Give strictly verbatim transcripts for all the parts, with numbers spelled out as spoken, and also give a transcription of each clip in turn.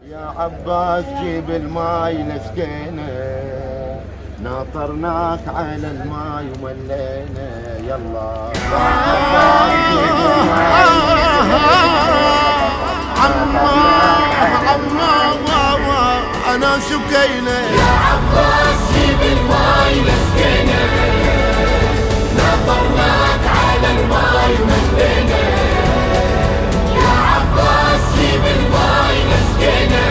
يا عباس جيب الماي نسقينا، ناطرناك على الماي وملينا. يلا يا عباس جيب الماي عمار انا سقينا. يا عباس جيب الماي نسقينا، ناطرناك على الماي وملينا. يا عباس جيب الماي نسقينا،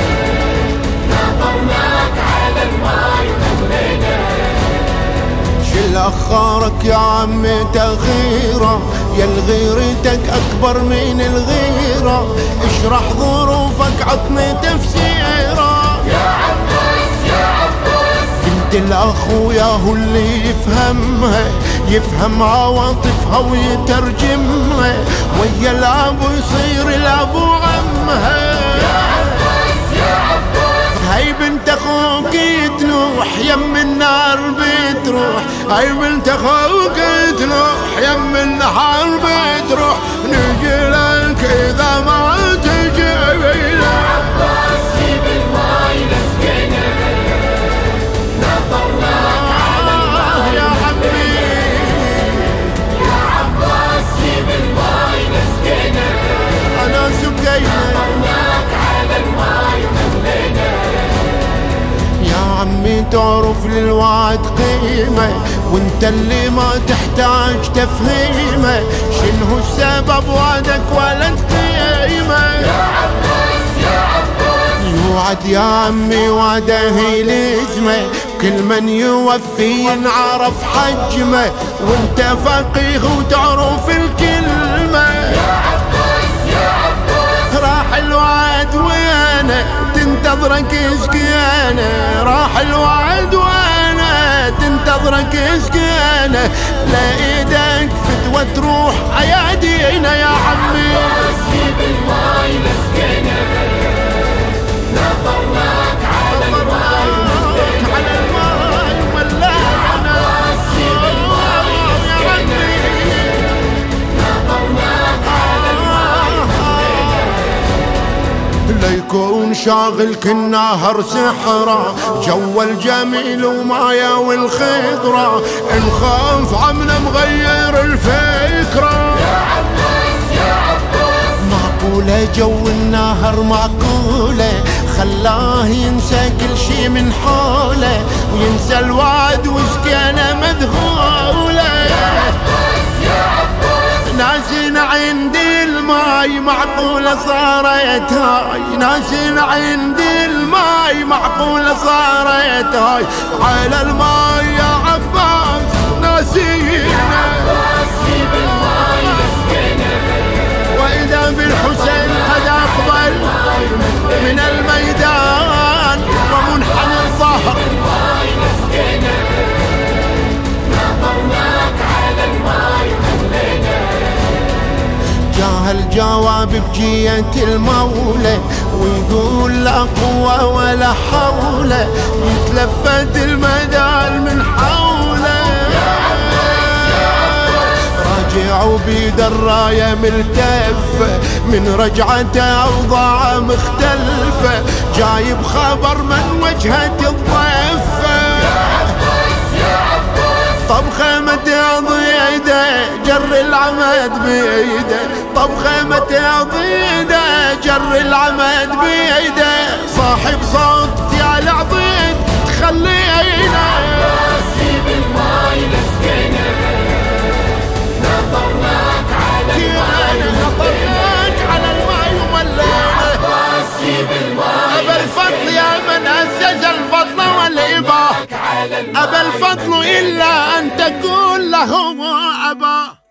ناطرناك على الماي وملينا. شل اخارك يا عمي تغيره، يا الغيرتك اكبر من الغيره. اشرح ظروفك عطني تفسيره. يا عباس يا عباس بنت الاخويا هو اللي يفهمها، يفهم عواطفها ويترجمها، ويا الاب يصير الاب عمها. يا عباس يا عباس هاي بنت اخوك تنوح يم النار بتروح، هاي بنت اخوك تنوح يم النهار بتروح. نجي لك اذا ما تجينا. يا عباس جيب الماي نسقينا، ناطرناك على الماي يا حبيبي. يا عباس جيب الماي نسقينا، انا سقينا ناطرناك على الماي وملينا. يا عمي تعرف للوعد قيمة، وانت اللي ما تحتاج تفهيمه. شنو السبب وعدك ولا قيمة؟ يا عباس يا عباس يوعد يا عمي وعده هي لزمه، كل من يوفي ينعرف حجمه. وانت فقيه وتعرف الكلمة. يا عباس يا عباس راح الوعد وانا تنتظرك سكينة، راح الوعد وانا تنتظرك سكينة. لا ايدك فتوى تروح ايادينا يا عمي. عباس جيب الماي نسقينا، ناطرناك على الماي وملينا. على الماي وملانا. عباس جيب الماي نسقينا، ناطرناك على الماي وملينا. لا يكون شاغل كل نهر سحرة، جو الجميل ومايا والخضرة. نخاف عمنا مغير الفكرة. يا عباس يا عباس معقولة جو النهر معقولة، خلاه ينسى كل شي من حوله، وينسى الوعد وسكينة مذهولة. عباس يا عباس ناسين عندي الماي معقولة صارت هاي، ناسين عندي الماي معقولة صارت هاي. على الماي يا عباس ناسينا، عباس جيب الماي نسقينا، وإذا بالحسين قد أقبل من الميدان ومنحنى الظهر. الماي نسقينا، ناطرناك على الماي وملينا. جاه الجواب بجية المولى، ويقول لا قوة ولا حول، يتلفت المدال من حوله. راجع وبيد الراية ملتفة، من رجعته أوضاع مختلفة، جايب خبر من وجهة الضيفة. طب خيمة ضيده جر العمد بيده، طب خيمة ضيده جر العمد بيده. صاحب صوت يا العضيد تخلينا. عباس جيب الماي نسقينا، ناطرناك على الماي وملينا. نطرناك على الماي وملينا. عباس جيب الماي أبا الفضل يا من أسس الفضل والإباء، على الماي أبا الفضل إلا أن تقول له أبا.